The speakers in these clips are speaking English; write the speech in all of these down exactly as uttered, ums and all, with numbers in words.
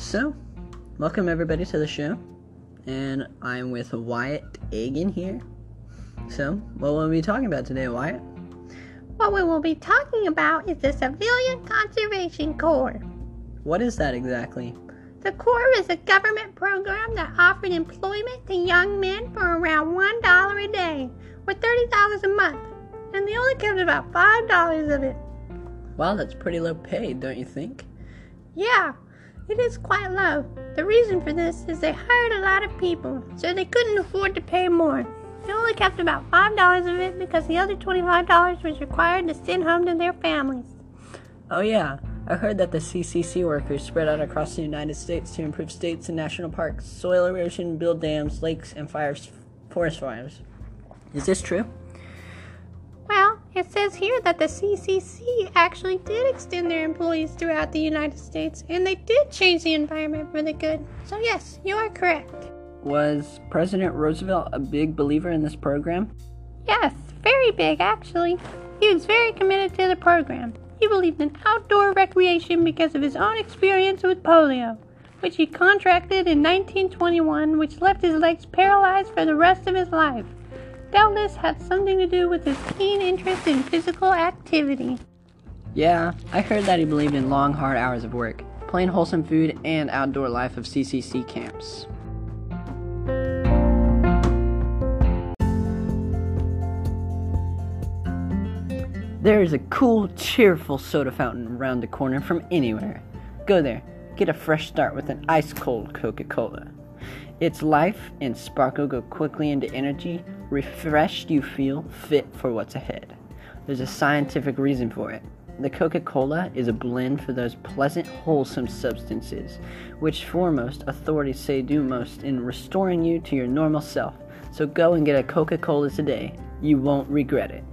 So, welcome everybody to the show, and I'm with Wyatt Agan here. So, what will we be talking about today, Wyatt? What we will be talking about is the Civilian Conservation Corps. What is that exactly? The Corps is a government program that offered employment to young men for around one dollar a day, or thirty dollars a month, and they only kept about five dollars of it. Wow, that's pretty low paid, don't you think? Yeah, it is quite low. The reason for this is they hired a lot of people, so they couldn't afford to pay more. They only kept about five dollars of it because the other twenty-five dollars was required to send home to their families. Oh yeah, I heard that the C C C workers spread out across the United States to improve states and national parks, soil erosion, build dams, lakes, and fires, forest fires. Is this true? Well, it says here that the C C C actually did extend their employees throughout the United States, and they did change the environment for the good. So yes, you are correct. Was President Roosevelt a big believer in this program? Yes, very big actually. He was very committed to the program. He believed in outdoor recreation because of his own experience with polio, which he contracted in nineteen twenty-one, which left his legs paralyzed for the rest of his life. Doubtless had something to do with his keen interest in physical activity. Yeah, I heard that he believed in long, hard hours of work, plain wholesome food, and outdoor life of C C C camps. There is a cool, cheerful soda fountain around the corner from anywhere. Go there, get a fresh start with an ice-cold Coca-Cola. Its life and sparkle go quickly into energy, refreshed you feel, fit for what's ahead. There's a scientific reason for it. The Coca-Cola is a blend for those pleasant, wholesome substances, which foremost authorities say do most in restoring you to your normal self. So go and get a Coca-Cola today. You won't regret it.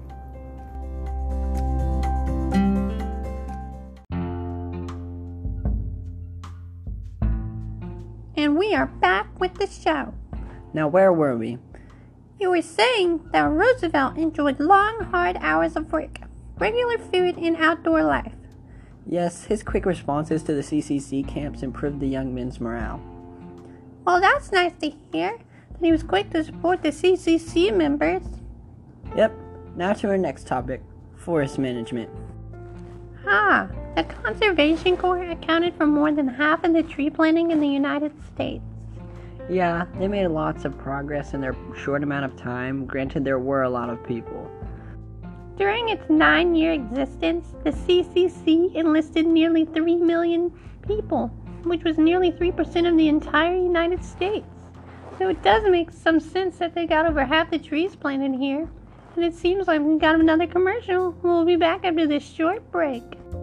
And we are back with the show. Now, where were we? You were saying that Roosevelt enjoyed long, hard hours of work, regular food, and outdoor life. Yes, his quick responses to the C C C camps improved the young men's morale. Well, that's nice to hear, that he was quick to support the C C C members. Yep, now to our next topic, forest management. Ah, the Conservation Corps accounted for more than half of the tree planting in the United States. Yeah, they made lots of progress in their short amount of time. Granted, there were a lot of people. During its nine-year existence, the C C C enlisted nearly three million people, which was nearly three percent of the entire United States. So it does make some sense that they got over half the trees planted here. And it seems like we got another commercial. We'll be back after this short break.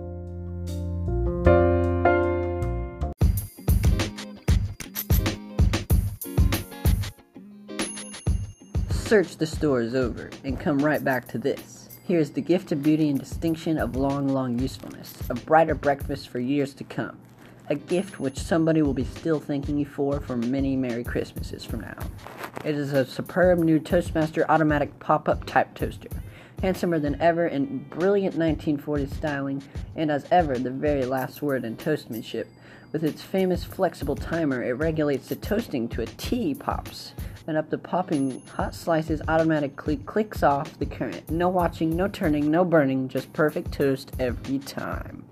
Search the store is over, and come right back to this. Here's the gift of beauty and distinction of long, long usefulness, a brighter breakfast for years to come. A gift which somebody will be still thanking you for for many Merry Christmases from now. It is a superb new Toastmaster automatic pop-up type toaster, handsomer than ever in brilliant nineteen forties styling, and as ever the very last word in toastmanship. With its famous flexible timer, it regulates the toasting to a T pops, and up the popping hot slices automatically clicks off the current. No watching, no turning, no burning, just perfect toast every time.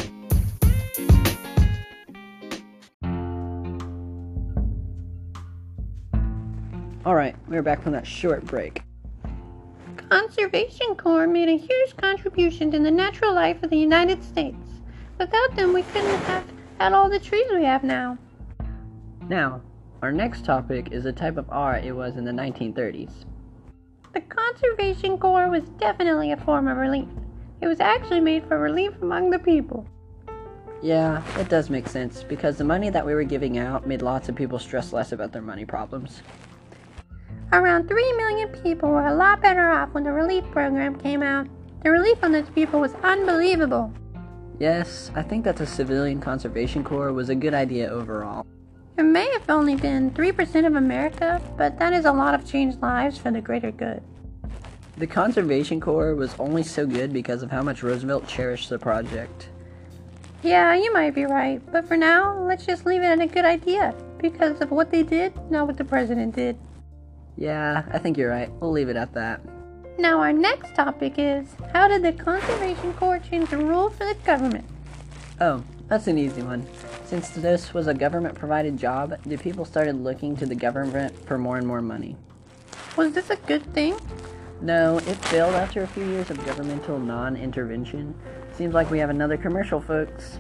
Alright, we're back from that short break. Conservation Corps made a huge contribution to the natural life of the United States. Without them, we couldn't have had all the trees we have now. Now, our next topic is the type of art it was in the nineteen thirties. The Conservation Corps was definitely a form of relief. It was actually made for relief among the people. Yeah, it does make sense, because the money that we were giving out made lots of people stress less about their money problems. Around three million people were a lot better off when the relief program came out. The relief on those people was unbelievable. Yes, I think that the Civilian Conservation Corps was a good idea overall. It may have only been three percent of America, but that is a lot of changed lives for the greater good. The Conservation Corps was only so good because of how much Roosevelt cherished the project. Yeah, you might be right, but for now, let's just leave it at a good idea because of what they did, not what the president did. Yeah, I think you're right. We'll leave it at that. Now our next topic is, how did the Conservation Corps change the rules for the government? Oh, that's an easy one. Since this was a government-provided job, the people started looking to the government for more and more money. Was this a good thing? No, it failed after a few years of governmental non-intervention. Seems like we have another commercial, folks.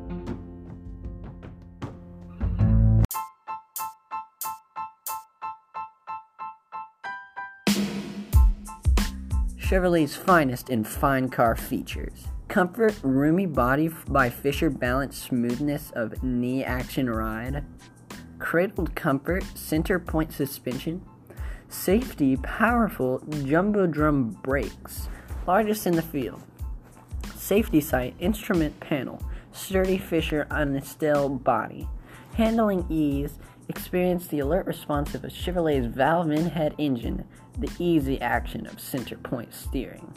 Chevrolet's finest in fine car features. Comfort, roomy body by Fisher Balance smoothness of knee action ride. Cradled comfort, center point suspension. Safety, powerful jumbo drum brakes, largest in the field. Safety sight, instrument panel, sturdy Fisher Estelle body. Handling ease, experience the alert response of a Chevrolet's valve-in head engine, the easy action of center point steering.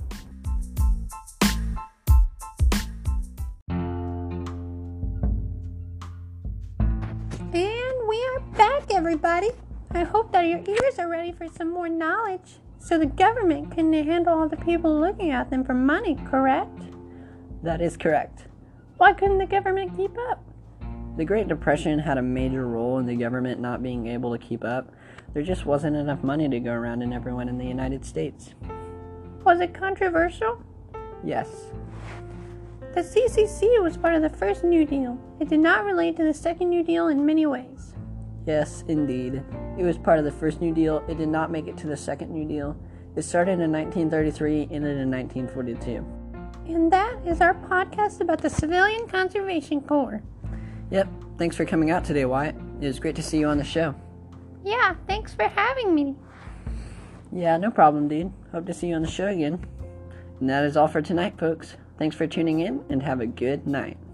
And we are back, everybody. I hope that your ears are ready for some more knowledge so the government can handle all the people looking at them for money, correct? That is correct. Why couldn't the government keep up? The Great Depression had a major role in the government not being able to keep up. There just wasn't enough money to go around in everyone in the United States. Was it controversial? Yes. The C C C was part of the first New Deal. It did not relate to the second New Deal in many ways. Yes, indeed. It was part of the first New Deal. It did not make it to the second New Deal. It started in nineteen thirty-three, ended in nineteen forty-two. And that is our podcast about the Civilian Conservation Corps. Yep. Thanks for coming out today, Wyatt. It was great to see you on the show. Yeah, thanks for having me. Yeah, no problem, dude. Hope to see you on the show again. And that is all for tonight, folks. Thanks for tuning in, and have a good night.